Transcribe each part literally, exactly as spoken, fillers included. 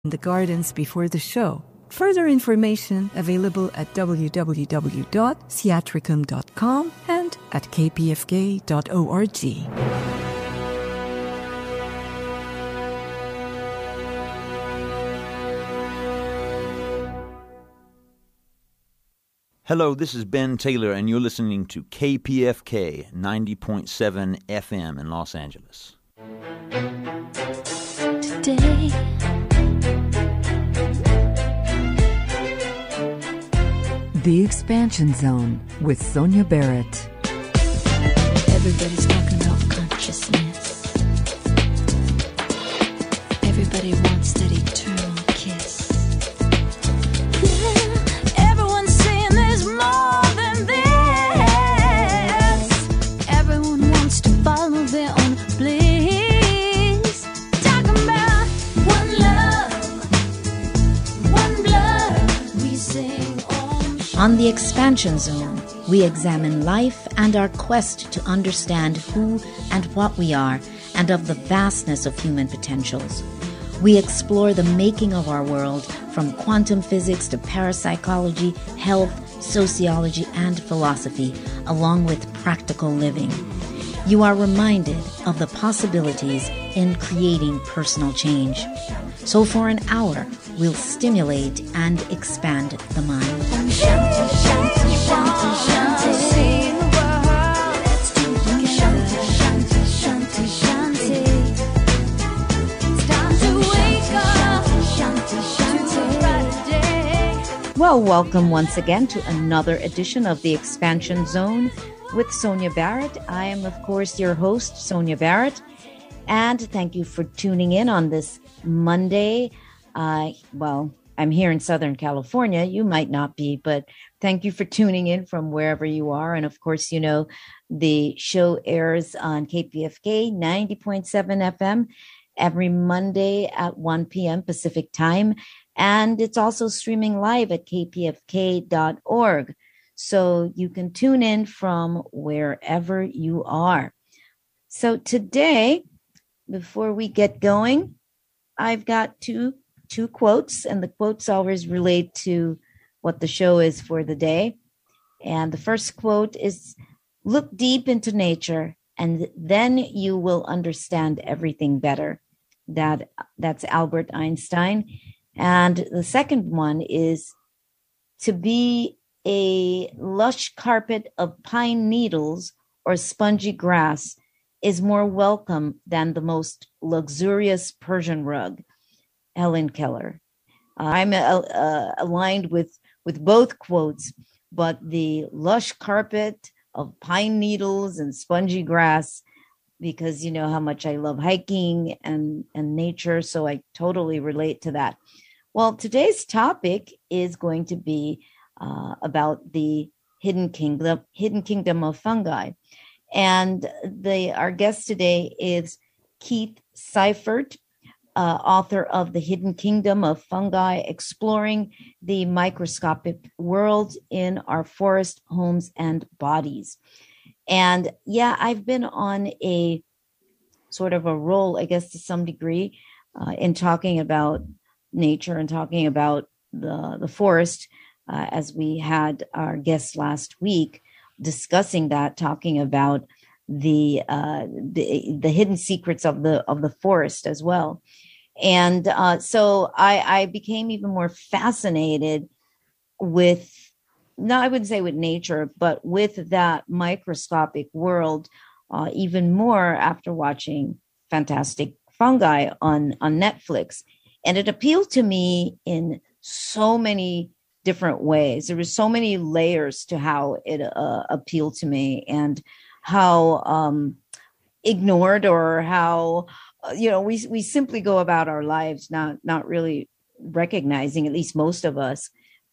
the gardens before the show. Further information available at w w w dot theatricum dot com and at k p f k dot org. Hello, this is Ben Taylor, and you're listening to K P F K ninety point seven F M in Los Angeles. Today, The Expansion Zone with Sonia Barrett. everybody's talking about consciousness. Everybody wants that eternal kiss. Yeah, everyone's saying there's more than this. Everyone wants to follow their own bliss. Talking about one love, one blood. We sing Om Shanti. On The Expansion Zone, we examine life and our quest to understand who and what we are and of the vastness of human potentials. We explore the making of our world from quantum physics to parapsychology, health, sociology, and philosophy, along with practical living. You are reminded of the possibilities in creating personal change. So for an hour, we'll stimulate and expand the mind. Om Shanti, Shanti, Shanti, Shanti. See the world, let's do it. Shanti, Shanti, Shanti, Shanti. It's time to wake up. Shanti, Shanti, to a brighter day. Well, welcome once again to another edition of The Expansion Zone with Sonia Barrett. I am, of course, your host, Sonia Barrett. And thank you for tuning in on this Monday. Uh, well, I'm here in Southern California. You might not be, but thank you for tuning in from wherever you are. And of course, you know, the show airs on K P F K ninety point seven F M every Monday at one p.m. Pacific time. And it's also streaming live at k p f k dot org. So you can tune in from wherever you are. So today, before we get going, I've got two two quotes, and the quotes always relate to what the show is for the day. And the first quote is, "Look deep into nature, and then you will understand everything better." That that's Albert Einstein. And the second one is, "To be a lush carpet of pine needles or spongy grass is more welcome than the most luxurious Persian rug." Helen Keller. Uh, I'm uh, uh, aligned with, with both quotes, but the lush carpet of pine needles and spongy grass, because you know how much I love hiking and, and nature, so I totally relate to that. Well, today's topic is going to be uh, about the hidden kingdom, hidden kingdom of fungi. And the our guest today is Keith Seifert, uh, author of The Hidden Kingdom of Fungi, Exploring the Microscopic World in Our Forest, Homes, and Bodies. And yeah, I've been on a sort of a roll, I guess, to some degree, uh, in talking about nature and talking about the, the forest, uh, as we had our guest last week discussing that, talking about the uh, the the hidden secrets of the of the forest as well. And uh, so I, I became even more fascinated with, no, I wouldn't say with nature, but with that microscopic world, uh, even more after watching Fantastic Fungi on, on Netflix. And it appealed to me in so many different ways. There were so many layers to how it uh, appealed to me, and how um, ignored, or how, uh, you know, we we simply go about our lives not not really recognizing, at least most of us,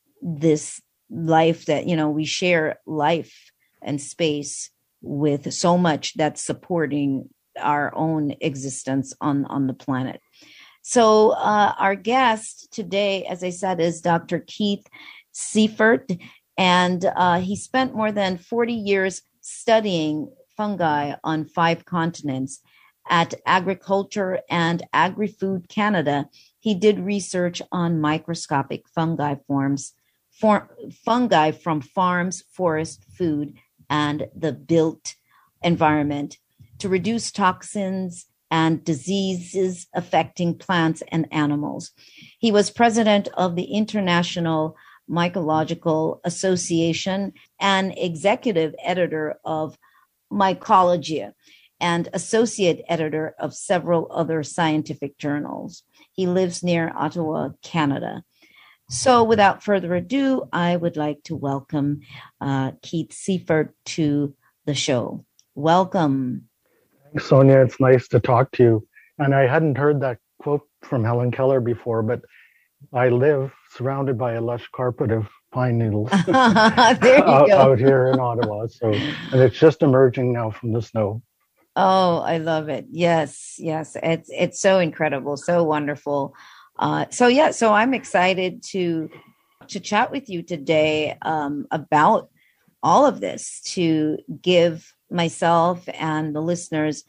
this life that, you know, we share life and space with so much that's supporting our own existence on, on the planet. So uh, our guest today, as I said, is Doctor Keith Seifert, and uh, he spent more than forty years studying fungi on five continents at Agriculture and Agri-Food Canada he did research on microscopic fungi forms, for, fungi from farms, forest, food, and the built environment to reduce toxins and diseases affecting plants and animals. He was president of the International Mycological Association and executive editor of Mycologia and associate editor of several other scientific journals. He lives near Ottawa, Canada. So without further ado, I would like to welcome uh, Keith Seifert to the show. Welcome. Thanks, Sonia. It's nice to talk to you. And I hadn't heard that quote from Helen Keller before, but I live surrounded by a lush carpet of pine needles there you out, go. out here in Ottawa. So, and it's just emerging now from the snow. Oh, I love it. Yes, yes. It's it's so incredible, so wonderful. Uh, so yeah, so I'm excited to to chat with you today um, about all of this, to give myself and the listeners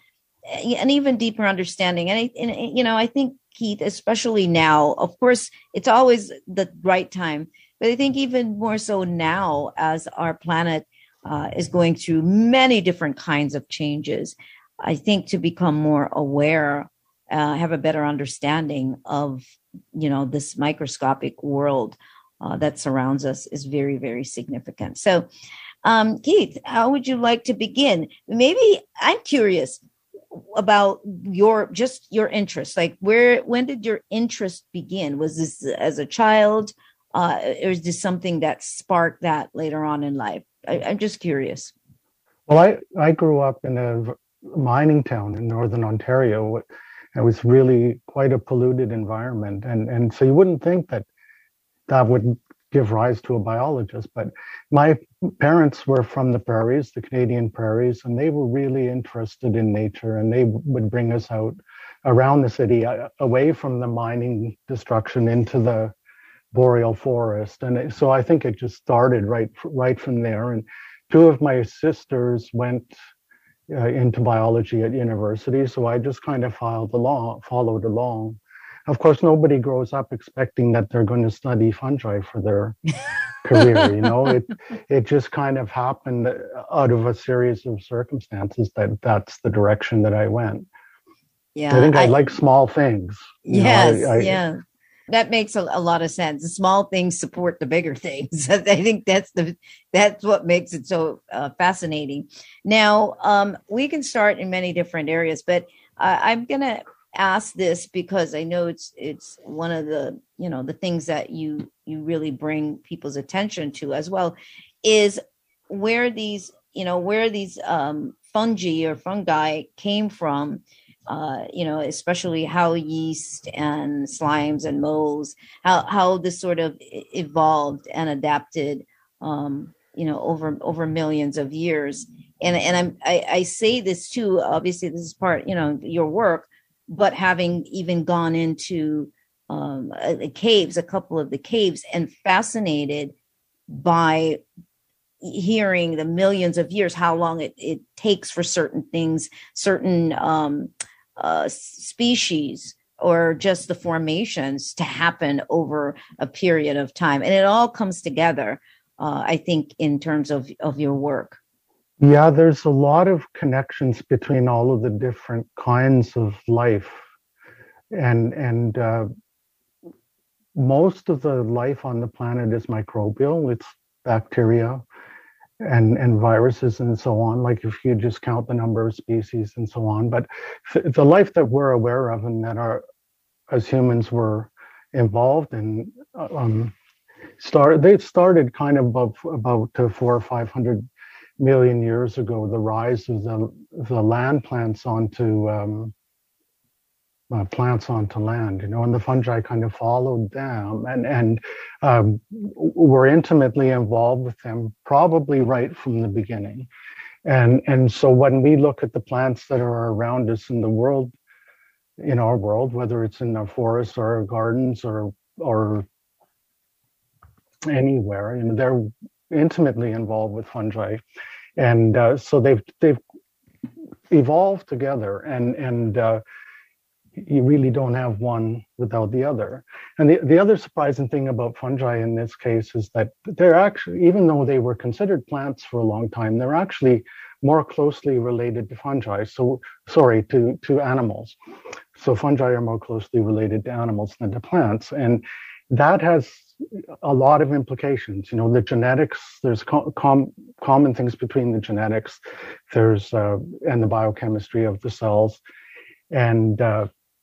an even deeper understanding. And, I, and you know, I think, Keith, especially now, of course, it's always the right time, but I think even more so now as our planet uh, is going through many different kinds of changes, I think to become more aware, uh, have a better understanding of, you know, this microscopic world uh, that surrounds us is very, very significant. So, um, Keith, how would you like to begin? Maybe I'm curious about your, just your interest. Like where, when did your interest begin? Was this as a child? Uh, or is this something that sparked that later on in life? I, I'm just curious. Well, I, I grew up in a mining town in Northern Ontario. It was really quite a polluted environment. And, and so you wouldn't think that that would give rise to a biologist, but my parents were from the prairies, the Canadian prairies, and they were really interested in nature, and they would bring us out around the city, away from the mining destruction into the boreal forest. And it, so I think it just started right, right from there. And two of my sisters went uh, into biology at university, so I just kind of followed along, followed along. Of course, nobody grows up expecting that they're going to study fungi for their career. You know, it it just kind of happened out of a series of circumstances that that's the direction that I went. Yeah, I think I, I like small things. You Yes, know, I, I, yeah. That makes a, a lot of sense. The small things support the bigger things. I think that's the that's what makes it so uh, fascinating. Now, um, we can start in many different areas, but uh, I'm going to ask this because I know it's it's one of the, you know, the things that you you really bring people's attention to as well, is where these, you know, where these um, fungi or fungi came from. Uh, you know, especially how yeast and slimes and molds, how how this sort of evolved and adapted, um, you know, over over millions of years. And and I'm I, I say this too. Obviously, this is part, you know, your work, but having even gone into um, the caves, a couple of the caves, and fascinated by hearing the millions of years, how long it, it takes for certain things, certain um, uh, species, or just the formations to happen over a period of time. And it all comes together, uh, I think, in terms of, of your work. Yeah, there's a lot of connections between all of the different kinds of life. And, and uh, most of the life on the planet is microbial. It's bacteria and, and viruses and so on, like if you just count the number of species and so on. But the life that we're aware of and that are, as humans, were involved in, um, start, they started kind of about, about uh, four or five hundred million years ago, the rise of the, the land plants onto um, uh, plants onto land, you know, and the fungi kind of followed them and, and um, were intimately involved with them, probably right from the beginning. And, and so when we look at the plants that are around us in the world, in our world, whether it's in our forests or our gardens or, or anywhere, you know, they're intimately involved with fungi. And uh, so they've, they've evolved together. And, and uh, you really don't have one without the other. And the, the other surprising thing about fungi in this case is that they're actually, even though they were considered plants for a long time, they're actually more closely related to fungi. So, sorry, to, to animals. So fungi are more closely related to animals than to plants. And that has a lot of implications. You know, the genetics, there's com- com- common things between the genetics, there's, uh, and the biochemistry of the cells. And, uh,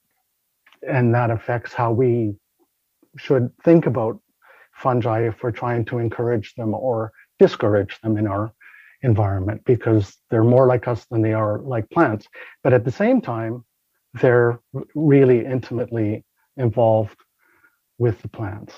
and that affects how we should think about fungi if we're trying to encourage them or discourage them in our environment, because they're more like us than they are like plants. But at the same time, they're really intimately involved with the plants.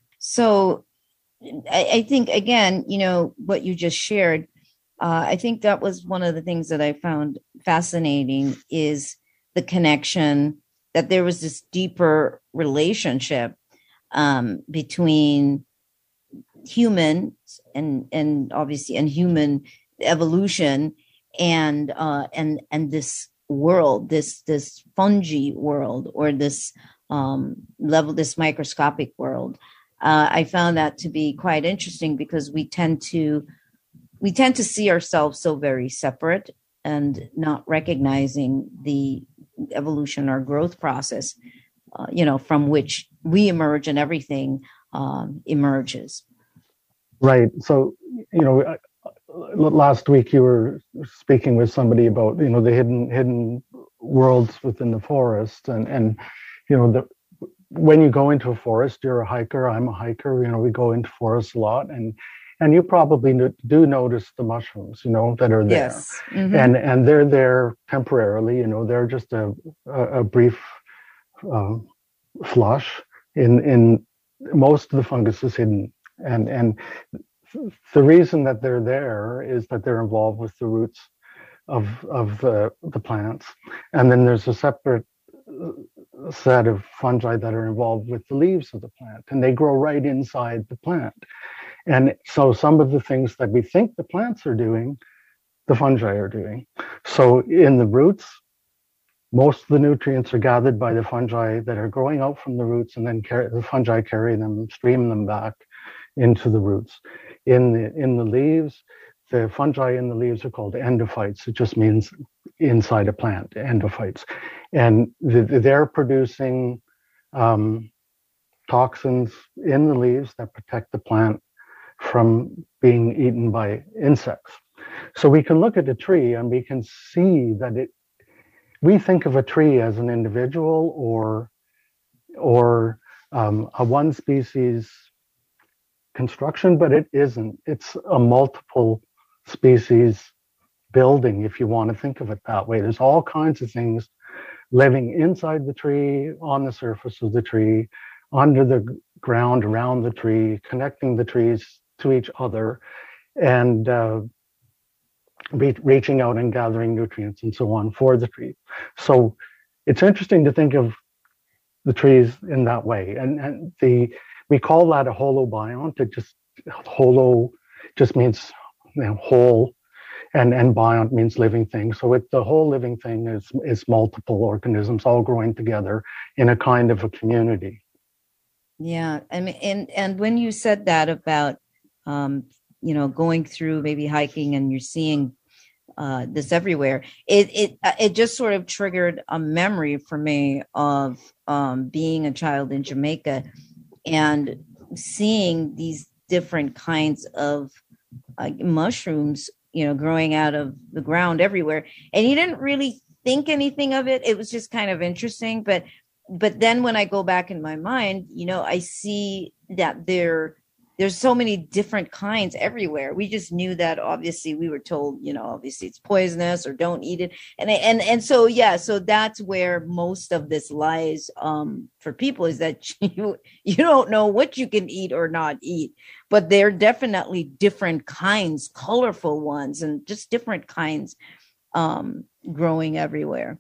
So I, I think, again, you know, what you just shared, uh, I think that was one of the things that I found fascinating, is the connection, that there was this deeper relationship um, between humans and and obviously and human evolution and uh, and and this world, this this fungi world, or this um, level, this microscopic world. Uh, I found that to be quite interesting, because we tend to we tend to see ourselves so very separate and not recognizing the evolution or growth process, uh, you know, from which we emerge and everything um, emerges. Right. So, you know, last week you were speaking with somebody about, you know, the hidden hidden worlds within the forest, and and you know, the when you go into a forest, you're a hiker. I'm a hiker. You know, we go into forests a lot, and and you probably do notice the mushrooms, you know, that are there. Yes. Mm-hmm. and and they're there temporarily. You know, they're just a a, a brief uh, flush. In in most of the fungus is hidden, and and the reason that they're there is that they're involved with the roots of of the the plants, and then there's a separate set of fungi that are involved with the leaves of the plant, and they grow right inside the plant. And so some of the things that we think the plants are doing, the fungi are doing. So in the roots, most of the nutrients are gathered by the fungi that are growing out from the roots, and then carry, the fungi carry them, stream them back into the roots. In the in the leaves, the fungi in the leaves are called endophytes. It just means inside a plant, endophytes. And they're producing um, toxins in the leaves that protect the plant from being eaten by insects. So we can look at a tree and we can see that it, we think of a tree as an individual or, or um, a one species construction, but it isn't. It's a multiple species building, if you want to think of it that way. There's all kinds of things living inside the tree, on the surface of the tree, under the ground around the tree, connecting the trees to each other, and uh, re- reaching out and gathering nutrients and so on for the tree. So it's interesting to think of the trees in that way. And, and the we call that a holobiont. It just, holo just means, you know, whole, and and biont means living thing. So it, the whole living thing is is multiple organisms all growing together in a kind of a community. Yeah, I mean, and and when you said that about, um, you know, going through maybe hiking and you're seeing uh, this everywhere, it it it just sort of triggered a memory for me of um, being a child in Jamaica and seeing these different kinds of uh, mushrooms, you know, growing out of the ground everywhere. And you didn't really think anything of it. It was just kind of interesting. But but then when I go back in my mind, you know, I see that there there's so many different kinds everywhere. We just knew that, obviously we were told, you know, obviously it's poisonous or don't eat it. And and and so, yeah, so that's where most of this lies um, for people, is that you, you don't know what you can eat or not eat, but they're definitely different kinds, colorful ones, and just different kinds um, growing everywhere.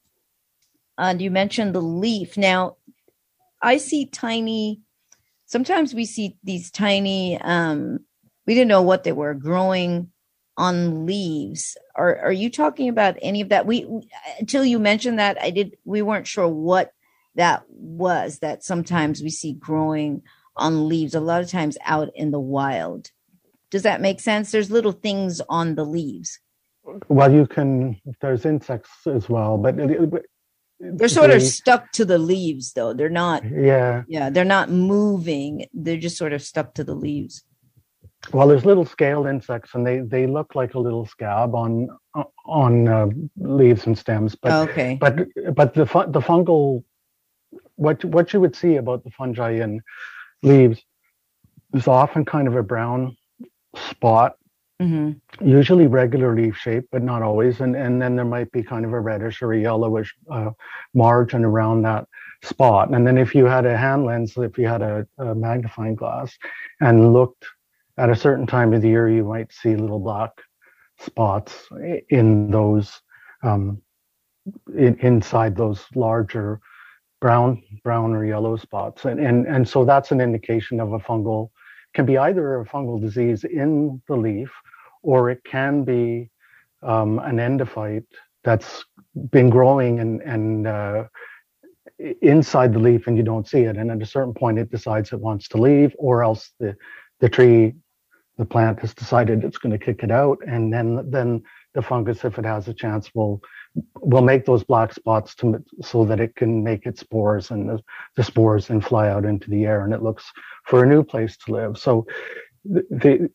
And you mentioned the leaf. Now, I see tiny, sometimes we see these tiny, um, we didn't know what they were, growing on leaves. Are are you talking about any of that? We, we until you mentioned that, I did we weren't sure what that was, that sometimes we see growing on leaves, a lot of times out in the wild. Does that make sense? There's little things on the leaves. Well, you can, there's insects as well, but it, it, They're sort the- of stuck to the leaves, though. They're not, yeah. yeah, they're not moving. They're just sort of stuck to the leaves. Well, there's little scaled insects, and they, they look like a little scab on on uh, leaves and stems. But Okay. but but the fu- the fungal, what what you would see about the fungi in leaves is often kind of a brown spot, hmm usually regular leaf shape, but not always. And and then there might be kind of a reddish or a yellowish uh, margin around that spot. And then if you had a hand lens, if you had a, a magnifying glass and looked at a certain time of the year, you might see little black spots in those, um, in, inside those larger brown, brown or yellow spots. And, and, and so that's an indication of a fungal, can be either a fungal disease in the leaf, or it can be um, an endophyte that's been growing and, and uh, inside the leaf, and you don't see it. And at a certain point, it decides it wants to leave, or else the, the tree, the plant has decided it's going to kick it out, and then then the fungus, if it has a chance, will will make those black spots to so that it can make its spores, and the, the spores then fly out into the air, and it looks for a new place to live. So the, the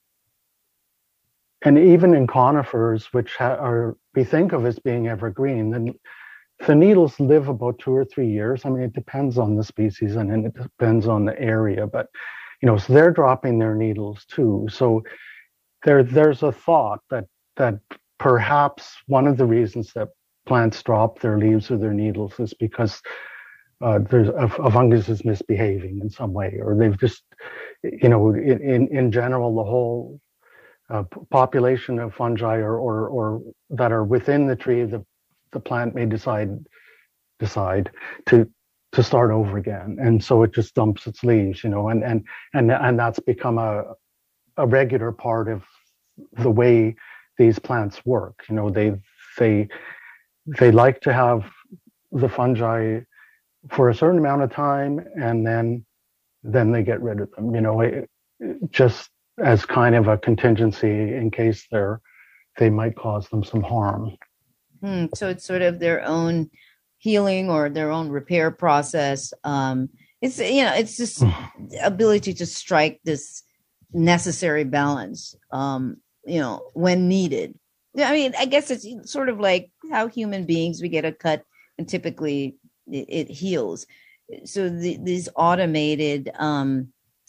and even in conifers, which ha- are we think of as being evergreen, then the needles live about two or three years. I mean, it depends on the species and, and it depends on the area, but you know, so they're dropping their needles too. So there, there's a thought that that perhaps one of the reasons that plants drop their leaves or their needles is because uh, there's a, a fungus is misbehaving in some way, or they've just, you know, in in, in general, the whole uh, population of fungi or, or or that are within the tree, the the plant may decide decide to. to start over again, and so it just dumps its leaves, you know, and and and and that's become a a regular part of the way these plants work. You know, they they they like to have the fungi for a certain amount of time, and then then they get rid of them. You know, it, just as kind of a contingency in case they're they might cause them some harm. Hmm, so it's sort of their own healing or their own repair process. Um, it's, you know, it's just ability to strike this necessary balance, um, you know, when needed. I mean, I guess it's sort of like how human beings, we get a cut and typically it, it heals. So the, these automated, um,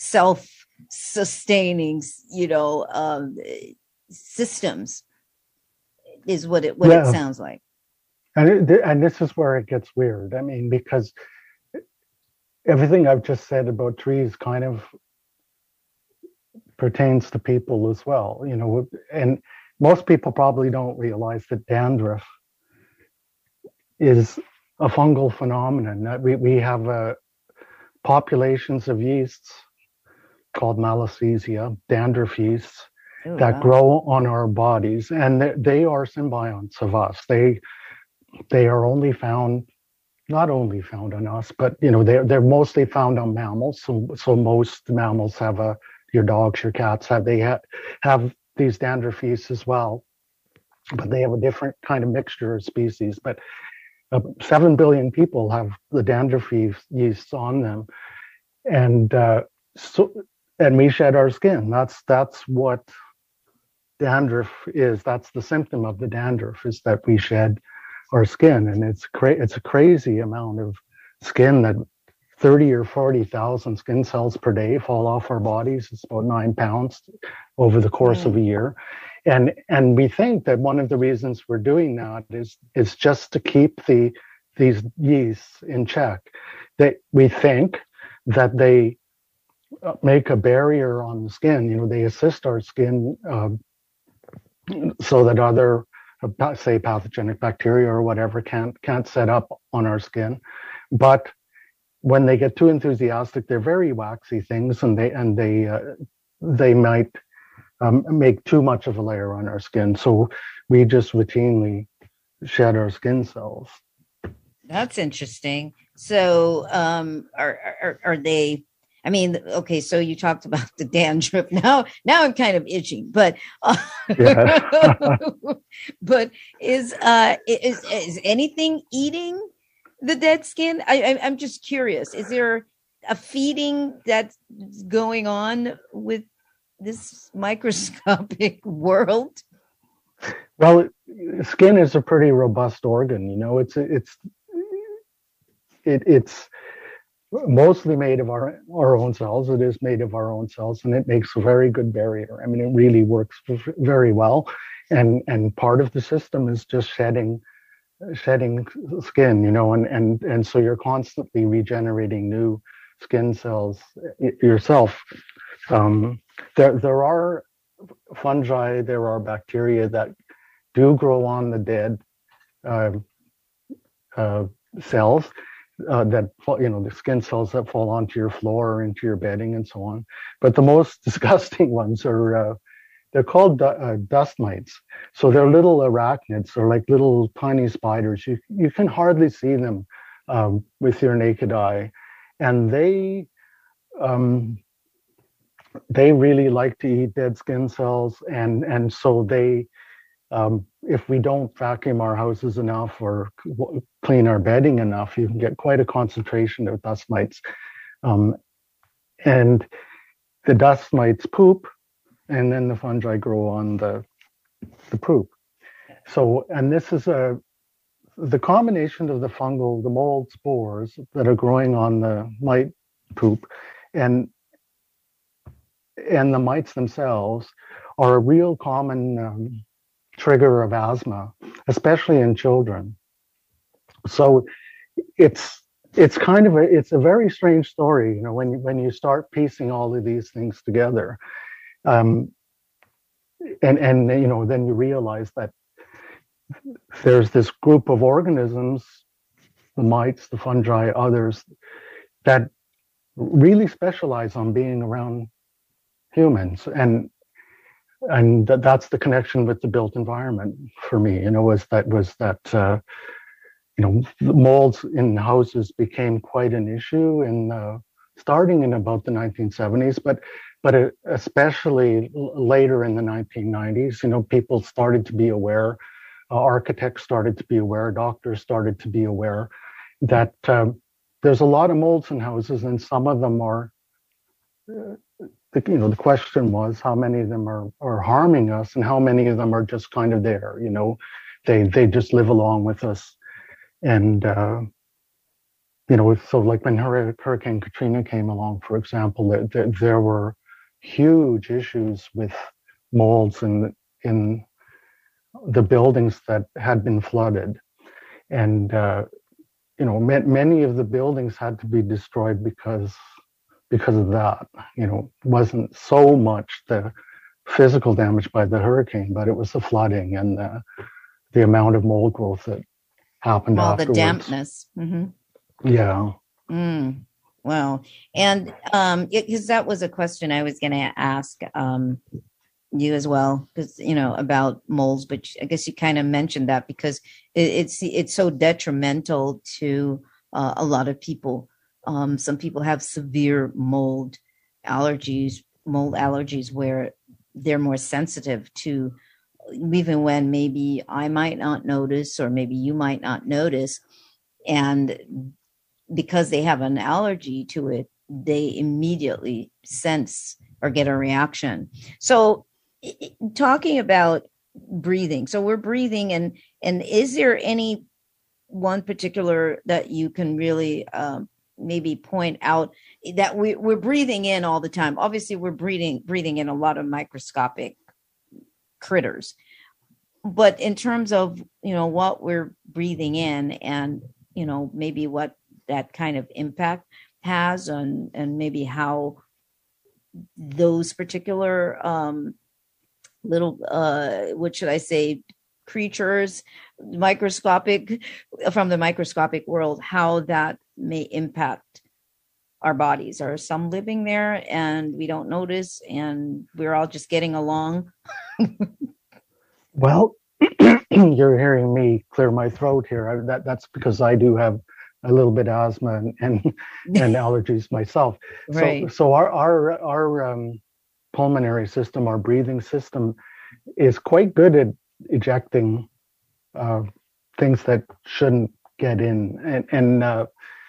self-sustaining, you know, um, systems is what it, what Yeah. it sounds like. And it, and this is where it gets weird. I mean, because everything I've just said about trees kind of pertains to people as well, you know, and most people probably don't realize that dandruff is a fungal phenomenon. That we, we have uh, populations of yeasts called Malassezia, dandruff yeasts, Oh, that wow. grow on our bodies, and they, they are symbionts of us. They They are only found, not only found on us, but you know they're they're mostly found on mammals. So so most mammals have a your dogs, your cats have they have have these dandruff yeasts as well, but they have a different kind of mixture of species. But uh, seven billion people have the dandruff yeast, yeasts on them, and uh, so and we shed our skin. That's that's what dandruff is. That's the symptom of the dandruff, is that we shed our skin, and it's cra- it's a crazy amount of skin, that thirty or forty thousand skin cells per day fall off our bodies. It's about nine pounds over the course of a year, and and we think that one of the reasons we're doing that is is just to keep the these yeasts in check. That we think that they uh, make a barrier on the skin. You know, they assist our skin uh, so that other, say, pathogenic bacteria or whatever can't can't set up on our skin. But when they get too enthusiastic, they're very waxy things, and they and they uh, they might um, make too much of a layer on our skin. So we just routinely shed our skin cells. That's interesting. So, um, are, are are they? I mean, okay. So you talked about the dandruff. Now, now I'm kind of itching. But, uh, Yeah. but is uh is is anything eating the dead skin? I, I I'm just curious. Is there a feeding that's going on with this microscopic world? Well, skin is a pretty robust organ. You know, it's it's it, it's mostly made of our our own cells. It is made of our own cells, and it makes a very good barrier. I mean, it really works very well. And and part of the system is just shedding shedding skin. You know, and and and so you're constantly regenerating new skin cells yourself. Um, there there are fungi, there are bacteria that do grow on the dead uh, uh, cells uh, that fall, you know, the skin cells that fall onto your floor or into your bedding and so on. But the most disgusting ones are uh, they're called du- uh, dust mites. So they're little arachnids, or like little tiny spiders. You you can hardly see them um, with your naked eye, and they um, they really like to eat dead skin cells, and and so they um, if we don't vacuum our houses enough or c- clean our bedding enough, you can get quite a concentration of dust mites, um, and the dust mites poop, and then the fungi grow on the the poop. So, and this is a the combination of the fungal, the mold spores that are growing on the mite poop, and and the mites themselves are a real common um, trigger of asthma, especially in children. So it's it's kind of a it's a very strange story, you know, when you, when you start piecing all of these things together, um, and and you know then you realize that there's this group of organisms, the mites, the fungi, others that really specialize on being around humans, and and th- that's the connection with the built environment for me. You know, was that was that uh, you know the molds in houses became quite an issue in uh, starting in about the nineteen seventies, but but uh, especially l- later in the nineteen nineties. You know, people started to be aware. Uh, architects started to be aware. Doctors started to be aware that um, there's a lot of molds in houses, and some of them are. Uh, the, you know, the question was how many of them are, are harming us, and how many of them are just kind of there. You know, they they just live along with us, and uh, you know, so like when Hur- Hurricane Katrina came along, for example, there, there, there were huge issues with molds in in the buildings that had been flooded, and uh, you know, ma- many of the buildings had to be destroyed because because of that. You know, it wasn't so much the physical damage by the hurricane, but it was the flooding and the, the amount of mold growth that happened All the afterwards. dampness. Hmm. Yeah. Mm. Wow. And um, because that was a question I was going to ask um, you as well, because you know about molds, but I guess you kind of mentioned that because it, it's it's so detrimental to uh, a lot of people. Um, some people have severe mold allergies, mold allergies, where they're more sensitive to, even when maybe I might not notice, or maybe you might not notice, and because they have an allergy to it, they immediately sense or get a reaction. So i- i- talking about breathing, so we're breathing, and and is there any one particular that you can really um, maybe point out that we, we're breathing in all the time? Obviously we're breathing breathing in a lot of microscopic critters, but in terms of, you know, what we're breathing in, and you know maybe what that kind of impact has on, and maybe how those particular um little uh what should I say, creatures, microscopic, from the microscopic world, how that may impact our bodies? Are some living there and we don't notice and we're all just getting along? Well, you're hearing me clear my throat here. I, that that's because I do have a little bit of asthma and and, and allergies myself. Right. So so our our our um, pulmonary system, our breathing system, is quite good at ejecting uh, things that shouldn't get in, and and uh,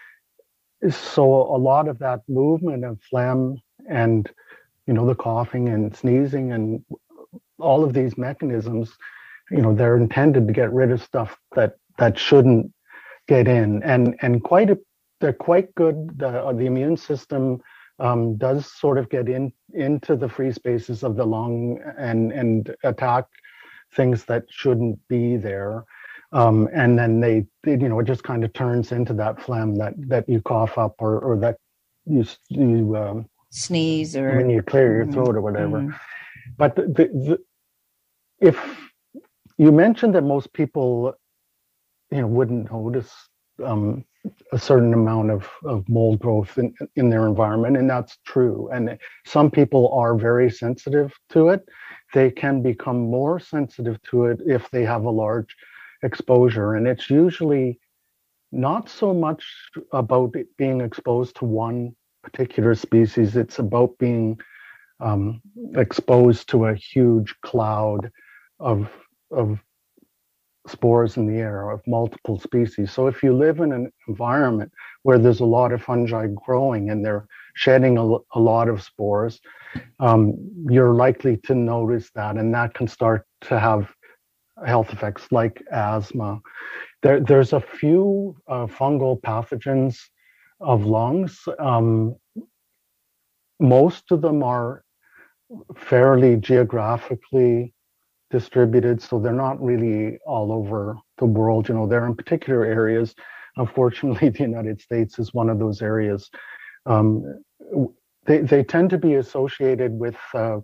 so a lot of that movement of phlegm and, you know, the coughing and sneezing and all of these mechanisms, you know, they're intended to get rid of stuff that that shouldn't get in, and and quite a, they're quite good. The, the immune system um, does sort of get in into the free spaces of the lung and and attack things that shouldn't be there, um, and then they, they, you know, it just kind of turns into that phlegm that that you cough up, or or that you you um, sneeze, or when you clear your throat or whatever. Mm-hmm. But the, the, the, if you mentioned that most people, you know, wouldn't notice um, a certain amount of, of mold growth in, in their environment, and that's true. And some people are very sensitive to it. They can become more sensitive to it if they have a large exposure. And it's usually not so much about it being exposed to one particular species. It's about being um, exposed to a huge cloud of of spores in the air of multiple species. So if you live in an environment where there's a lot of fungi growing and they're shedding a, a lot of spores, um, you're likely to notice that, and that can start to have health effects like asthma. There, there's a few uh, fungal pathogens of lungs. Um, most of them are fairly geographically distributed, so they're not really all over the world. You know, they're in particular areas. Unfortunately, the United States is one of those areas. Um, they they tend to be associated with uh,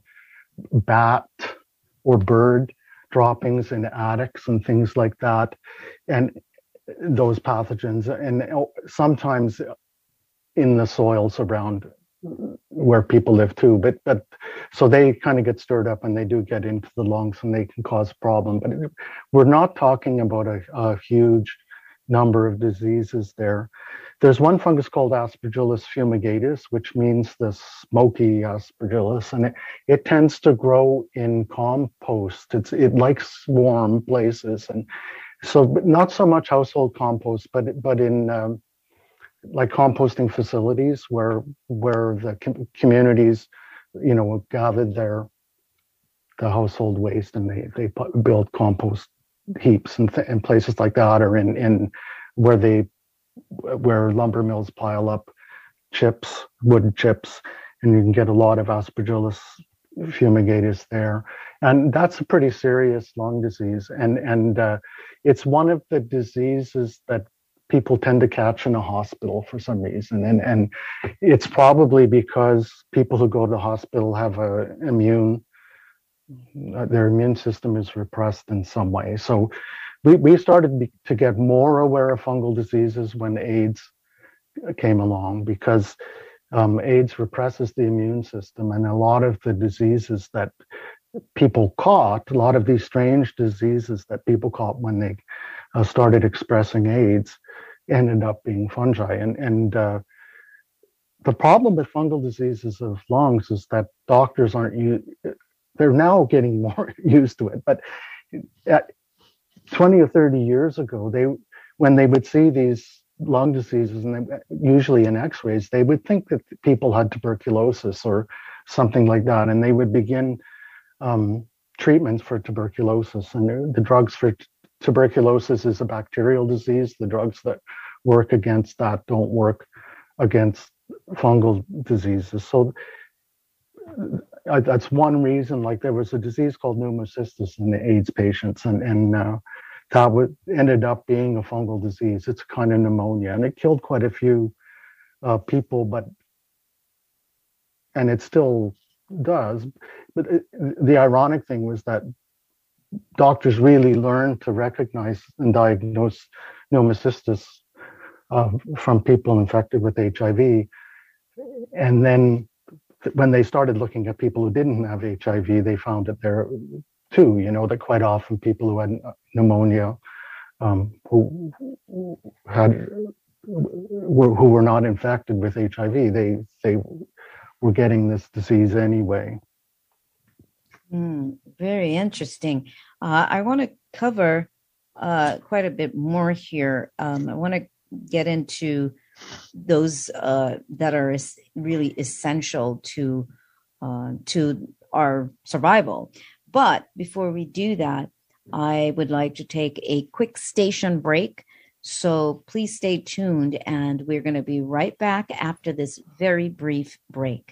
bat or bird droppings in attics and things like that, and those pathogens, and sometimes in the soils around where people live too, but but so they kind of get stirred up and they do get into the lungs and they can cause a problem. But we're not talking about a, a huge number of diseases there. There's one fungus called Aspergillus fumigatus, which means the smoky aspergillus, and it, it tends to grow in compost. It's it likes warm places, and so but not so much household compost, but but in um, like composting facilities where where the com- communities, you know, gathered their the household waste and they they put, build compost heaps and, th- and places like that, or in in where they where lumber mills pile up chips, wood chips, and you can get a lot of Aspergillus fumigatus there, and that's a pretty serious lung disease, and and uh, it's one of the diseases that people tend to catch in a hospital for some reason. And, and it's probably because people who go to the hospital have a immune, their immune system is repressed in some way. So we, we started to get more aware of fungal diseases when AIDS came along, because um, AIDS represses the immune system, and a lot of the diseases that people caught, a lot of these strange diseases that people caught when they uh, started expressing AIDS, ended up being fungi. And, and uh, the problem with fungal diseases of lungs is that doctors aren't, u- they're now getting more used to it. But at twenty or thirty years ago, they when they would see these lung diseases, and they, usually in x-rays, they would think that people had tuberculosis or something like that, and they would begin um, treatments for tuberculosis. And the drugs for t- tuberculosis is a bacterial disease. The drugs that work against that don't work against fungal diseases. So uh, that's one reason. Like, there was a disease called pneumocystis in the AIDS patients, and and uh, that w- ended up being a fungal disease. It's a kind of pneumonia, and it killed quite a few uh, people. But and it still does. But it, the ironic thing was that doctors really learned to recognize and diagnose pneumocystis uh, from people infected with H I V and then when they started looking at people who didn't have H I V, they found that there too, you know, that quite often people who had pneumonia, um, who had were, who were not infected with H I V, they they were getting this disease anyway. Mm, very interesting. Uh, I want to cover uh, quite a bit more here. Um, I want to get into those uh, that are es- really essential to uh, to our survival. But before we do that, I would like to take a quick station break. So please stay tuned, and we're going to be right back after this very brief break.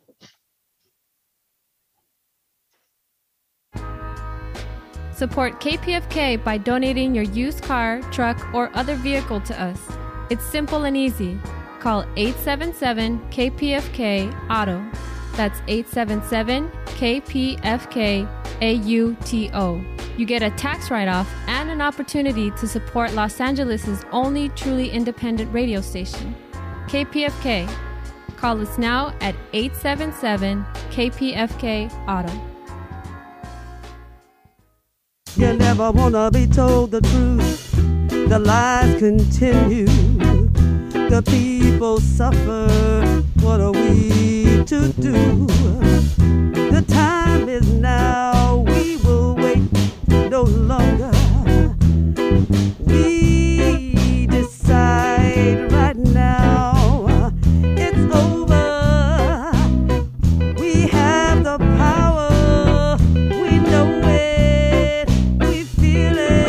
Support K P F K by donating your used car, truck, or other vehicle to us. It's simple and easy. Call eight seven seven K P F K AUTO. That's eight seven seven K P F K A U T O. You get a tax write-off and an opportunity to support Los Angeles' only truly independent radio station, K P F K. Call us now at eight seven seven K P F K AUTO. You never wanna be told the truth. The lies continue. The people suffer. What are we to do? The time is now. We will wait no longer. We decide right now. It's over. We have the power. We know it. We feel it.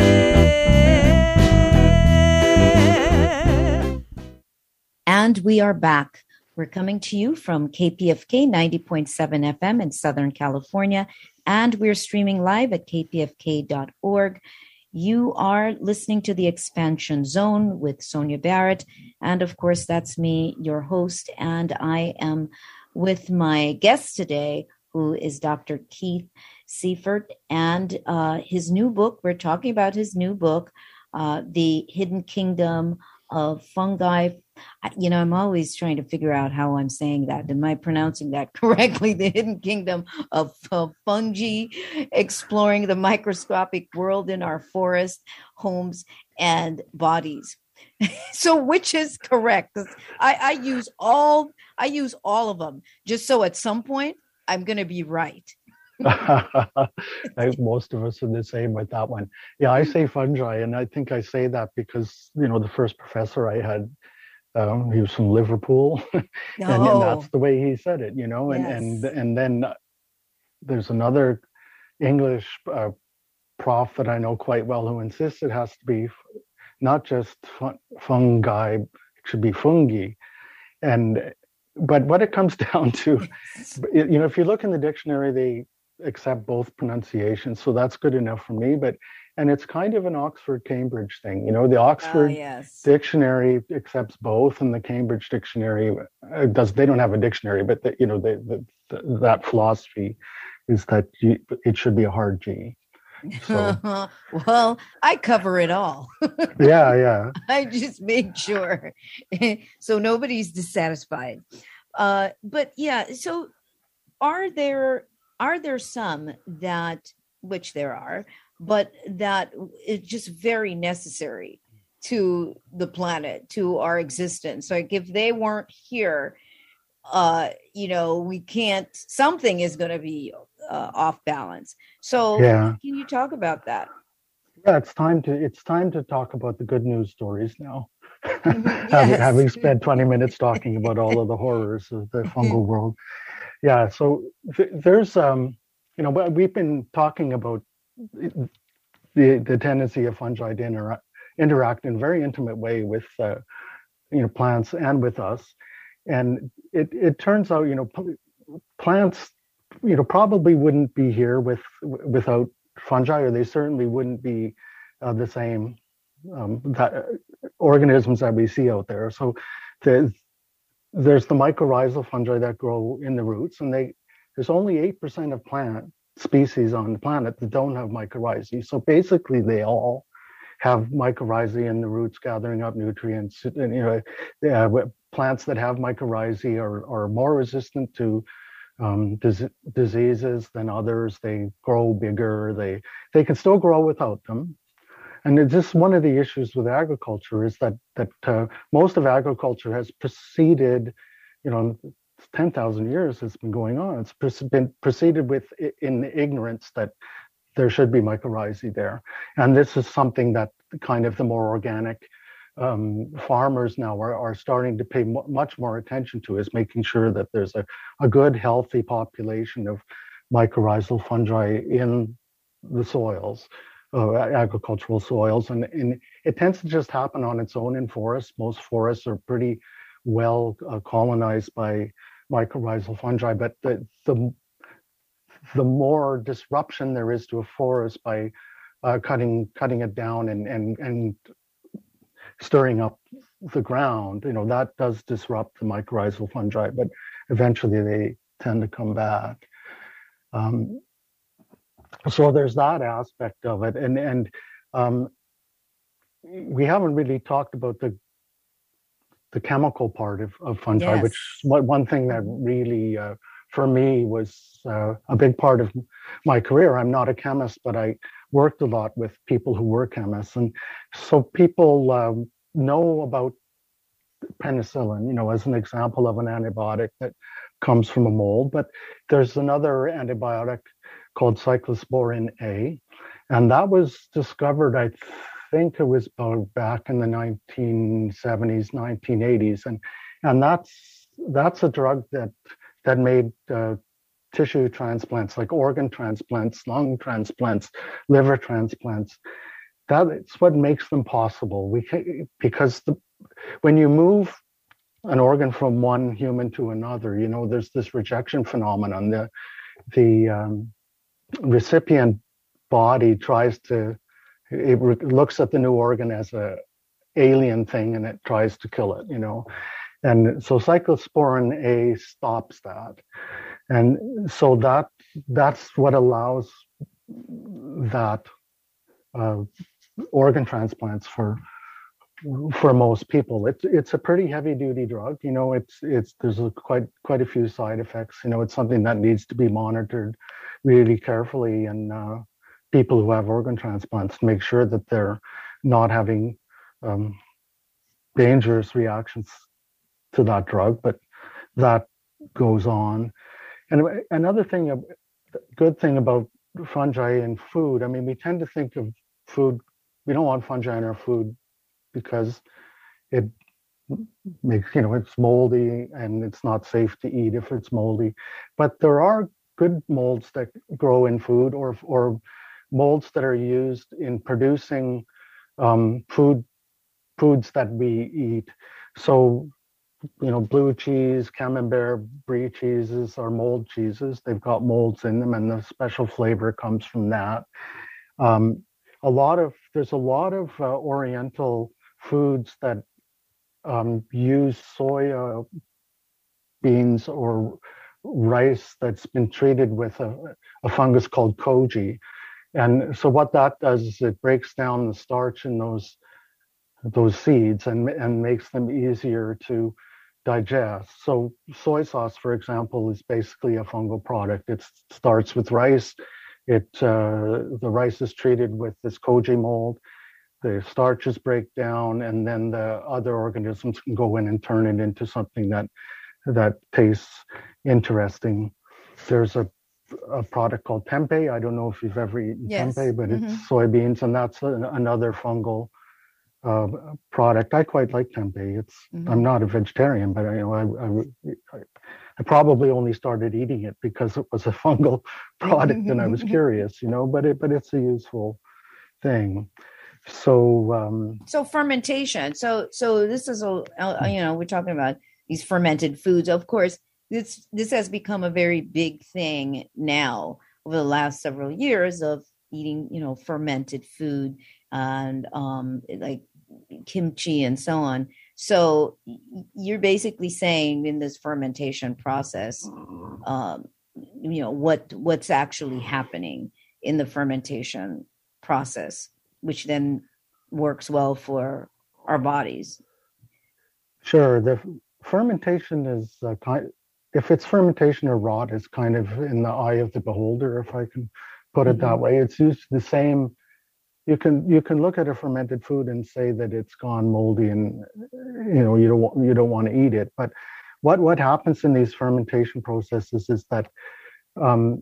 And we are back. We're coming to you from K P F K ninety point seven F M in Southern California, and we're streaming live at k p f k dot org. You are listening to The Expansion Zone with Sonia Barrett, and of course, that's me, your host, and I am with my guest today, who is Doctor Keith Seifert, and uh, his new book. We're talking about his new book, uh, The Hidden Kingdom of Fungi. I- You know, I'm always trying to figure out how I'm saying that. Am I pronouncing that correctly? The Hidden Kingdom of uh, Fungi, exploring the microscopic world in our forest, homes, and bodies. So, which is correct? 'Cause I, I use all I use all of them, just so at some point I'm going to be right. I think most of us are the same with that one. Yeah, I say fungi, and I think I say that because, you know, the first professor I had, um, he was from Liverpool, and, and Oh, that's the way he said it, you know. And and yes. and then uh, there's another English uh, prof that I know quite well who insists it has to be f- not just fun- fungi, it should be fungi. And but what it comes down to, you know, if you look in the dictionary, they accept both pronunciations, so that's good enough for me. But and it's kind of an Oxford Cambridge thing, you know. The Oh, Oxford yes. dictionary accepts both, and the Cambridge dictionary uh, does. They don't have a dictionary, but the, you know, the, the, the, that philosophy is that you, it should be a hard G. So Well, I cover it all. yeah, yeah. I just make sure so nobody's dissatisfied. Uh, but yeah, so are there are there some that, which there are, but that is just very necessary to the planet, to our existence? Like if they weren't here, uh, you know, we can't. Something is going to be uh, off balance. So Yeah. can you talk about that? Yeah, it's time to it's time to talk about the good news stories now. having, Yes. having spent twenty minutes talking about all of the horrors of the fungal world. Yeah, so th- there's um you know, we- we've been talking about the the tendency of fungi to intera- interact in a very intimate way with uh, you know, plants and with us. And it it turns out, you know, pl- plants, you know, probably wouldn't be here with without fungi, or they certainly wouldn't be uh, the same um, that, uh, organisms that we see out there. So the, there's the mycorrhizal fungi that grow in the roots, and they there's only eight percent of plant species on the planet that don't have mycorrhizae. So basically, they all have mycorrhizae in the roots, gathering up nutrients. And, you know, yeah, plants that have mycorrhizae are, are more resistant to um, dis- diseases than others. They grow bigger. They they can still grow without them. And it's just one of the issues with agriculture is that that uh, most of agriculture has preceded, you know, ten thousand years it's been going on. It's pre- been preceded with in ignorance that there should be mycorrhizae there. And this is something that kind of the more organic um, farmers now are, are starting to pay m- much more attention to, is making sure that there's a, a good, healthy population of mycorrhizal fungi in the soils, uh, agricultural soils. And, and it tends to just happen on its own in forests. Most forests are pretty well uh, colonized by mycorrhizal fungi, but the, the the more disruption there is to a forest by uh, cutting cutting it down and and and stirring up the ground, you know, that does disrupt the mycorrhizal fungi, but eventually they tend to come back. Um, so there's that aspect of it, and and um, we haven't really talked about the the chemical part of, of fungi, Yes. which one one thing that really uh, for me was uh, a big part of my career. I'm not a chemist, but I worked a lot with people who were chemists. And so people um, know about penicillin, you know, as an example of an antibiotic that comes from a mold. But there's another antibiotic called cyclosporin A, and that was discovered, I think it was about back in the nineteen seventies, nineteen eighties. And, and that's, that's a drug that that made uh, tissue transplants, like organ transplants, lung transplants, liver transplants. That's what makes them possible. We can, because the, when you move an organ from one human to another, you know, there's this rejection phenomenon. The the um, recipient body tries to, it re- looks at the new organ as a alien thing, and it tries to kill it, you know. And so cyclosporin A stops that. And so that that's what allows that uh, organ transplants for for most people. It's it's a pretty heavy duty drug. You know, it's it's there's a quite quite a few side effects. You know, it's something that needs to be monitored really carefully, and uh, people who have organ transplants to make sure that they're not having um, dangerous reactions to that drug, but that goes on. And another thing, a good thing about fungi in food, I mean, we tend to think of food, we don't want fungi in our food because it makes, you know, it's moldy and it's not safe to eat if it's moldy. But there are good molds that grow in food, or, or molds that are used in producing um, food, foods that we eat. So, you know, blue cheese, camembert, brie cheeses are mold cheeses. They've got molds in them, and the special flavor comes from that. Um, a lot of there's a lot of uh, Oriental foods that um, use soya beans or rice that's been treated with a, a fungus called koji, and so what that does is it breaks down the starch in those those seeds and and makes them easier to digest. So soy sauce, for example, is basically a fungal product. It starts with rice. It uh, the rice is treated with this koji mold. The starches break down, and then the other organisms can go in and turn it into something that that tastes interesting. There's a a product called tempeh. I don't know if you've ever eaten Yes. tempeh, but Mhm. it's soybeans, and that's a, another fungal uh, product. I quite like tempeh. It's Mhm. I'm not a vegetarian, but I, you know I, I I probably only started eating it because it was a fungal product and I was curious, you know. But it but it's a useful thing. So um, So fermentation. So so this is a uh, you know, we're talking about these fermented foods. Of course, this this has become a very big thing now over the last several years of eating, you know, fermented food and um like kimchi and so on. So y- you're basically saying in this fermentation process, um, you know, what what's actually happening in the fermentation process, which then works well for our bodies. Sure. The fermentation is uh, kind. If it's fermentation or rot, it's kind of in the eye of the beholder, if I can put it that way. It's used the same. You can you can look at a fermented food and say that it's gone moldy, and you know you don't want, you don't want to eat it. But what what happens in these fermentation processes is that um,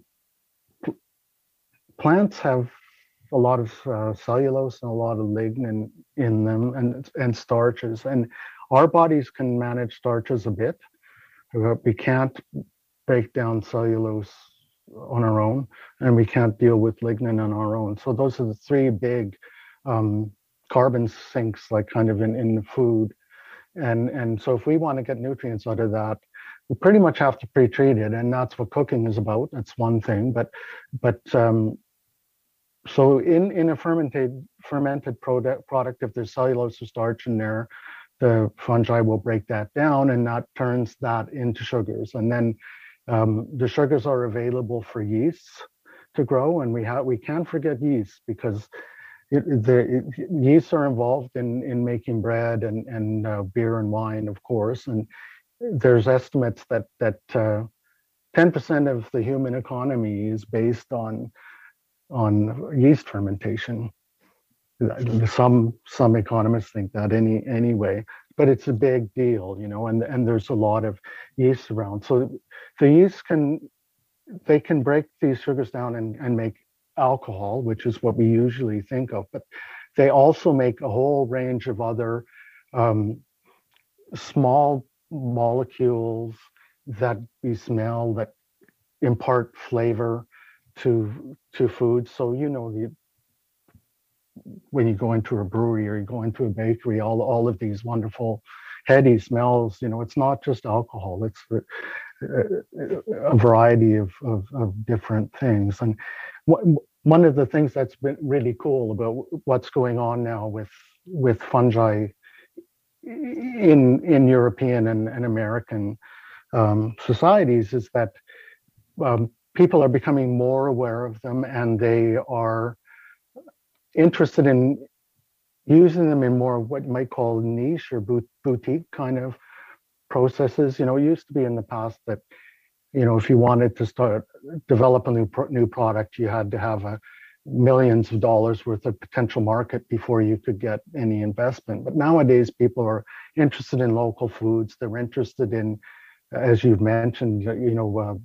plants have a lot of uh, cellulose and a lot of lignin in them, and and starches, and our bodies can manage starches a bit. We can't break down cellulose on our own, and we can't deal with lignin on our own. So those are the three big um, carbon sinks, like kind of in, in the food. And, and so if we want to get nutrients out of that, we pretty much have to pre-treat it. And that's what cooking is about. That's one thing. But, but um, so in, in a fermented, fermented product, product, if there's cellulose or starch in there, the fungi will break that down, and that turns that into sugars. And then um, the sugars are available for yeasts to grow. And we have, we can't forget yeast, because it, the it, yeasts are involved in, in making bread and, and uh, beer and wine, of course. And there's estimates that, that uh, ten percent of the human economy is based on, on yeast fermentation. Some some economists think that any anyway, but it's a big deal, you know, and, and there's a lot of yeast around. So the yeast can, they can break these sugars down and, and make alcohol, which is what we usually think of, but they also make a whole range of other um, small molecules that we smell that impart flavor to to food. So, you know, the when you go into a brewery or you go into a bakery, all all of these wonderful heady smells, you know, it's not just alcohol, it's a, a variety of, of, of different things. And what, one of the things that's been really cool about what's going on now with with fungi in in European and, and American um, societies is that um, people are becoming more aware of them, and they are interested in using them in more what you might call niche or boutique kind of processes. You know, it used to be in the past that, you know, if you wanted to start develop a new pro- new product, you had to have a millions of dollars worth of potential market before you could get any investment. But nowadays, people are interested in local foods. They're interested in, as you've mentioned, you know,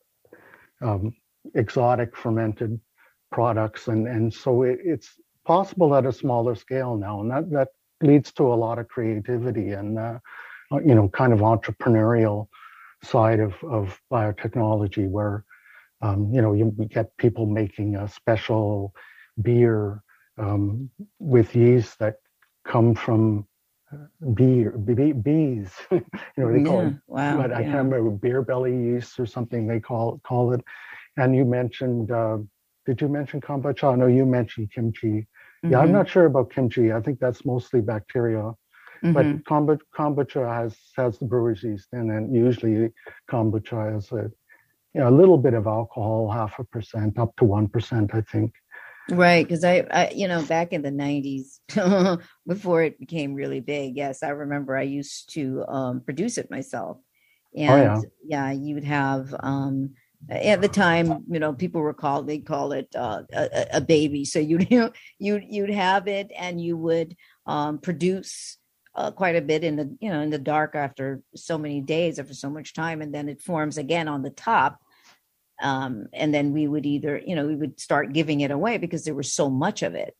uh, um, exotic fermented products, and and so it, it's possible at a smaller scale now, and that that leads to a lot of creativity and uh, you know, kind of entrepreneurial side of of biotechnology, where um, you know, you get people making a special beer um, with yeast that come from bee, bee bees. You know, they call Yeah, it. wow, But I yeah. can't remember, beer belly yeast or something they call call it. And you mentioned. Uh, Did you mention kombucha? No, you mentioned kimchi. Yeah, I'm Mhm, not sure about kimchi. I think that's mostly bacteria. But mhm. kombu- kombucha has has the brewer's yeast in it. Usually, kombucha has a you know a little bit of alcohol, half a percent, up to one percent, I think. Right, because I, I, you know, back in the nineties, before it became really big, yes, I remember I used to um, produce it myself, Oh and yeah, yeah, you would have um, at the time, you know, people were called, they call it uh, a, a baby. So you'd you you'd you'd have it, and you would um, produce uh, quite a bit in the you know in the dark after so many days, after so much time, and then it forms again on the top. Um, and then we would either, you know, we would start giving it away because there was so much of it.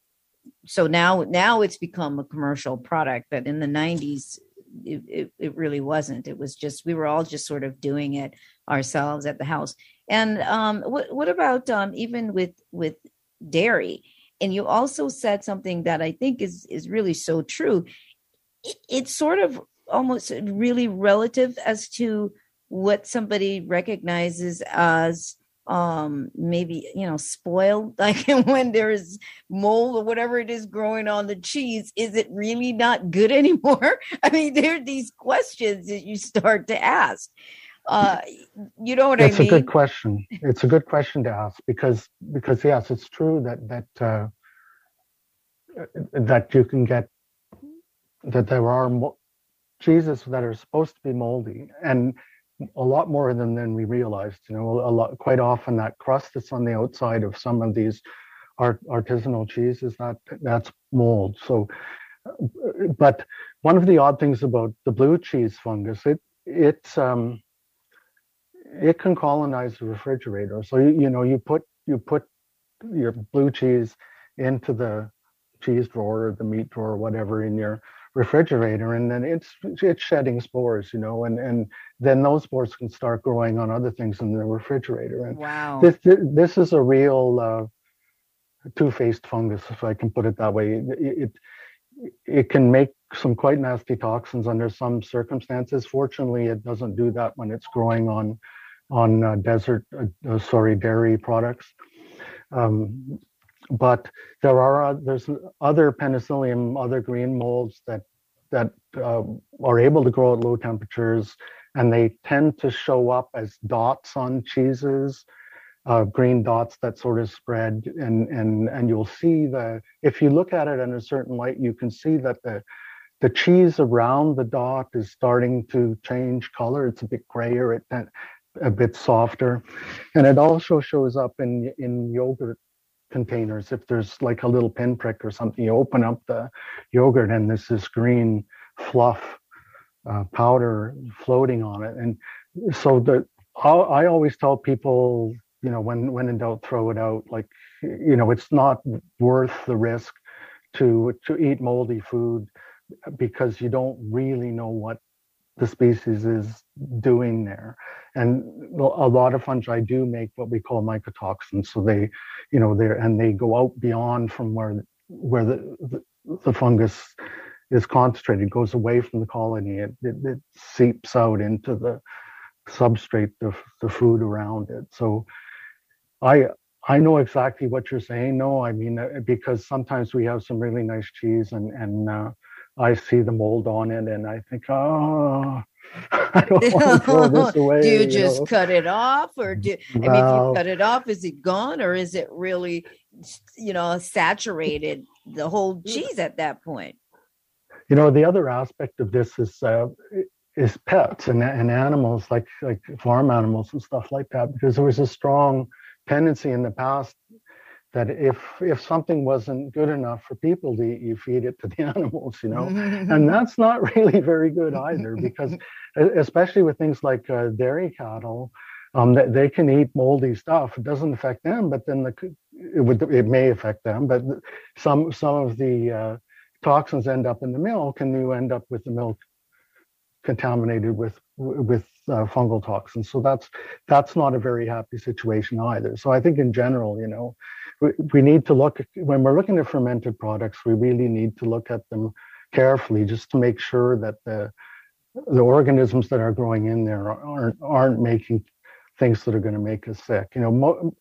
So now, now it's become a commercial product, but in the nineties, it, it, it really wasn't. It was just, we were all just sort of doing it ourselves at the house. And um, what, what about um, even with, with dairy? And you also said something that I think is, is really so true. It, it's sort of almost really relative as to what somebody recognizes as um maybe, you know, spoiled, like when there's mold or whatever it is growing on the cheese, is it really not good anymore? I mean, there are these questions that you start to ask. Uh you know what it's I mean? a good question. It's a good question to ask, because because yes, it's true that that uh, that you can get that there are mo- cheeses that are supposed to be moldy, and a lot more of them than we realized. You know, a lot, quite often that crust that's on the outside of some of these art, artisanal cheeses, that that's mold. So, but one of the odd things about the blue cheese fungus, it it's um, it can colonize the refrigerator. So you, you know, you put you put your blue cheese into the cheese drawer or the meat drawer or whatever in your refrigerator, and then it's it's shedding spores, you know, and and then those spores can start growing on other things in the refrigerator. And Wow. this this is a real uh, two-faced fungus, if I can put it that way. It, it it can make some quite nasty toxins under some circumstances. Fortunately, it doesn't do that when it's growing on on uh, desert, uh, uh, sorry, dairy products. Um, but there are there's other penicillium, other green molds that that uh, are able to grow at low temperatures, and they tend to show up as dots on cheeses, uh, green dots that sort of spread, and and and you'll see the if you look at it in a certain light, you can see that the the cheese around the dot is starting to change color. It's a bit grayer, it a bit softer, and it also shows up in in yogurt containers. If there's like a little pinprick or something, you open up the yogurt and there's this green fluff uh, powder floating on it. And so the I always tell people, you know, when when in doubt, throw it out. Like, you know, it's not worth the risk to to eat moldy food, because you don't really know what the species is doing there. And a lot of fungi do make what we call mycotoxins. So they, you know, they're, and they go out beyond from where where the, the, the fungus is concentrated, goes away from the colony. It, it, it seeps out into the substrate, the, the food around it. So I I know exactly what you're saying. No, I mean, because sometimes we have some really nice cheese, and, and uh, I see the mold on it, and I think, oh, I don't want to throw this away. Do you you just know? cut it off, or do I mean, if Well- you cut it off, is it gone, or is it really, you know, saturated the whole cheese at that point? You know, the other aspect of this is uh, is pets and, and animals, like like farm animals and stuff like that, because there was a strong tendency in the past that if if something wasn't good enough for people to eat, you feed it to the animals, you know, and that's not really very good either, because especially with things like uh, dairy cattle, um, they, they can eat moldy stuff. It doesn't affect them, but then the it would it may affect them, but some some of the uh, toxins end up in the milk, and you end up with the milk contaminated with with uh, fungal toxins. So that's that's not a very happy situation either. So I think in general, you know, we, we need to look at, when we're looking at fermented products, we really need to look at them carefully, just to make sure that the the organisms that are growing in there aren't aren't making things that are going to make us sick. You know, mo-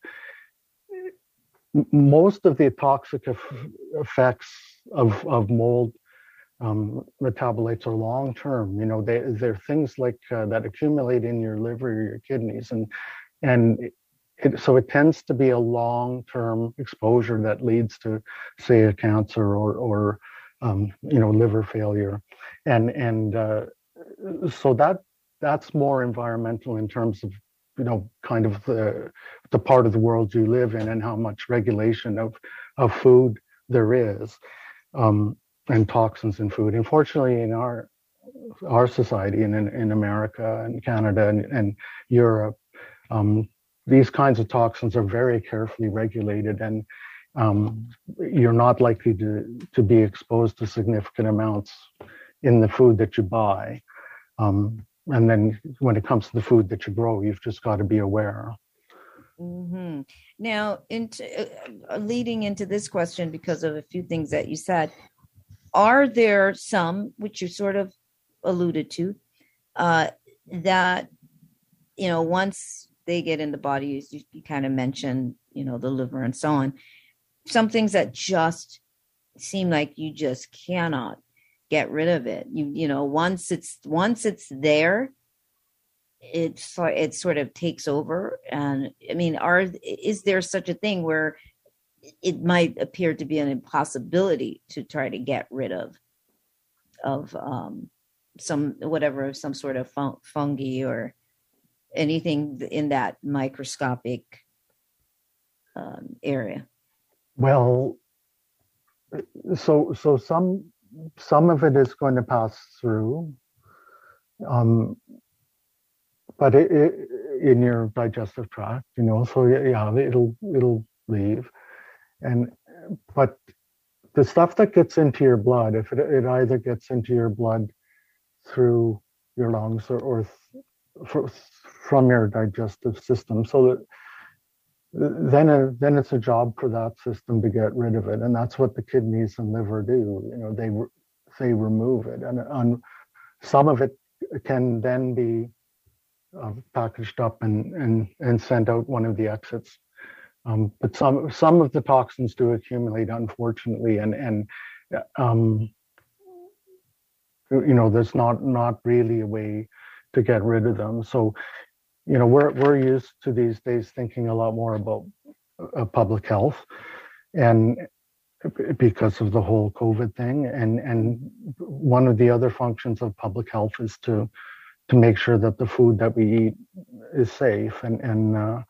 most of the toxic eff- effects of of mold Um, metabolites are long term. You know, they, they're things like uh, that accumulate in your liver or your kidneys, and and it, it, so it tends to be a long term exposure that leads to, say, a cancer or or um, you know, liver failure, and and uh, so that that's more environmental in terms of, you know, kind of the the part of the world you live in and how much regulation of of food there is. Um, and toxins in food. Unfortunately, in our our society and in, in America and Canada and, and Europe, um, these kinds of toxins are very carefully regulated, and um, you're not likely to, to be exposed to significant amounts in the food that you buy. Um, and then when it comes to the food that you grow, you've just got to be aware. Mm-hmm. Now, into uh, leading into this question, because of a few things that you said, are there some, which you sort of alluded to, uh, that, you know, once they get in the body, you, you kind of mentioned, you know, the liver and so on, some things that just seem like you just cannot get rid of it. You, you know, once it's, once it's there, it's, it sort of takes over. And I mean, are, is there such a thing where it might appear to be an impossibility to try to get rid of, of, um, some whatever, some sort of fun, fungi or anything in that microscopic um, area? Well, so so some some of it is going to pass through, um, but it, it, in your digestive tract, you know. So yeah, it'll it'll leave, and but the stuff that gets into your blood, if it, it either gets into your blood through your lungs or, or th- from your digestive system, so that then it, then it's a job for that system to get rid of it, and that's what the kidneys and liver do. You know, they they remove it, and on some of it can then be uh, packaged up and and and sent out one of the exits. Um, but some some of the toxins do accumulate, unfortunately, and and um, you know, there's not not really a way to get rid of them. So, you know, we're we're used to these days thinking a lot more about uh, public health, and because of the whole COVID thing, and and one of the other functions of public health is to to make sure that the food that we eat is safe, and and uh,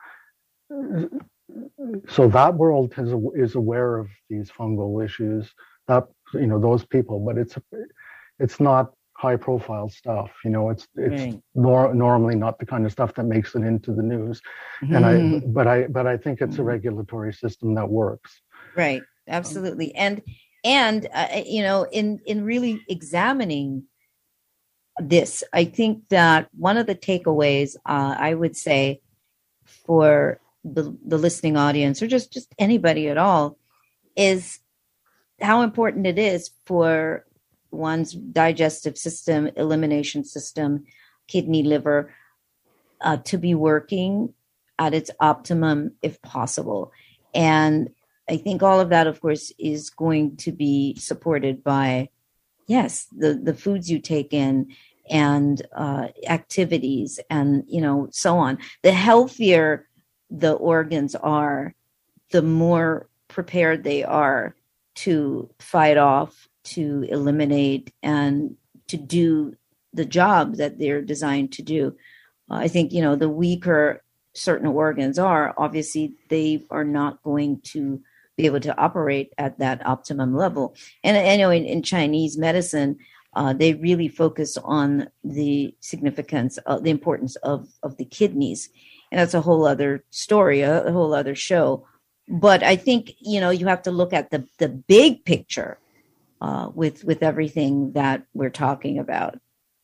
so that world is is aware of these fungal issues. That, you know, those people, but it's it's not high profile stuff. You know, it's it's Right. nor, normally not the kind of stuff that makes it into the news. And I but I but I think it's a regulatory system that works. Right. Absolutely. And and uh, you know, in in really examining this, I think that one of the takeaways, uh, I would say, for the the listening audience, or just just anybody at all, is how important it is for one's digestive system, elimination system, kidney, liver, uh, to be working at its optimum if possible. And I think all of that, of course, is going to be supported by, yes, the, the foods you take in and uh, activities and, you know, so on. The healthier the organs are, the more prepared they are to fight off, to eliminate, and to do the job that they're designed to do. Uh, I think, you know, the weaker certain organs are, obviously they are not going to be able to operate at that optimum level. And I know in, in Chinese medicine, uh, they really focus on the significance, of, the importance of, of the kidneys. And that's a whole other story, a, a whole other show. But I think, you know, you have to look at the, the big picture uh, with with everything that we're talking about.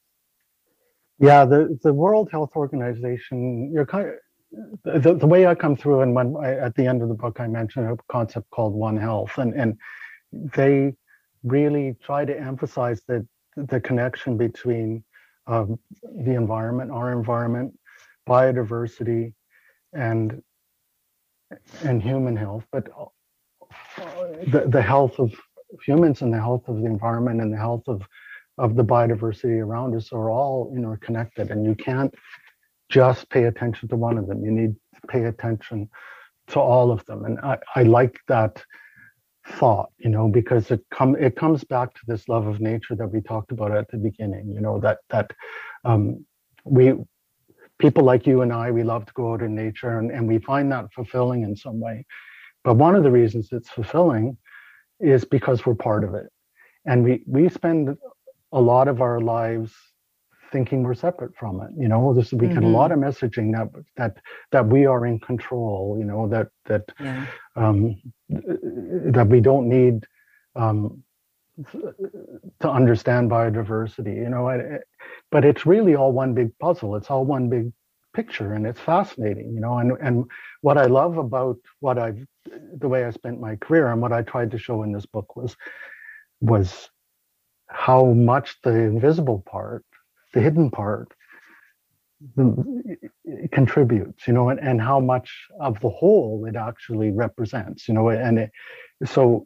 Yeah, the, the World Health Organization, you're kind of, the, the way I come through, and when I, at the end of the book, I mentioned a concept called One Health, and, and they really try to emphasize that the connection between um, the environment, our environment, biodiversity, and and human health, but the, the health of humans and the health of the environment and the health of, of the biodiversity around us are all interconnected, and you can't just pay attention to one of them. You need to pay attention to all of them. And I, I like that thought, you know, because it come it comes back to this love of nature that we talked about at the beginning, you know, that that um, we people like you and I, we love to go out in nature, and, and we find that fulfilling in some way. But one of the reasons it's fulfilling is because we're part of it. And we, we spend a lot of our lives thinking we're separate from it. You know, this, we mm-hmm. get a lot of messaging that that that we are in control, you know, that that yeah. um, that we don't need um, to understand biodiversity, you know, but it's really all one big puzzle. It's all one big picture, and it's fascinating, you know. And and what I love about what I've, the way I spent my career, and what I tried to show in this book was was how much the invisible part, the hidden part, contributes, you know, and, and how much of the whole it actually represents, you know. And it, so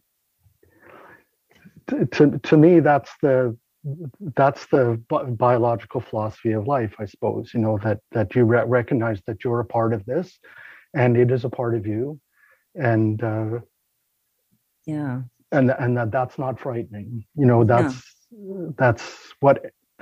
to, to to me, that's the that's the bi- biological philosophy of life, I suppose, you know, that that you re- recognize that you're a part of this, and it is a part of you, and uh, yeah, and and that that's not frightening, you know. That's yeah. that's what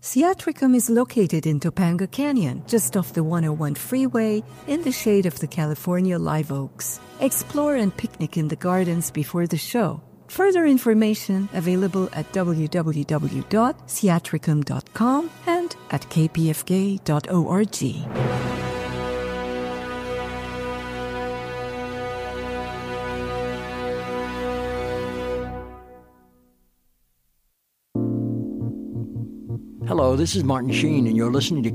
Theatricum is located in Topanga Canyon, just off the one oh one freeway, in the shade of the California live oaks. Explore and picnic in the gardens before the show. Further information available at w w w dot theatricum dot com and at k p f k dot org. Hello, this is Martin Sheen, and you're listening to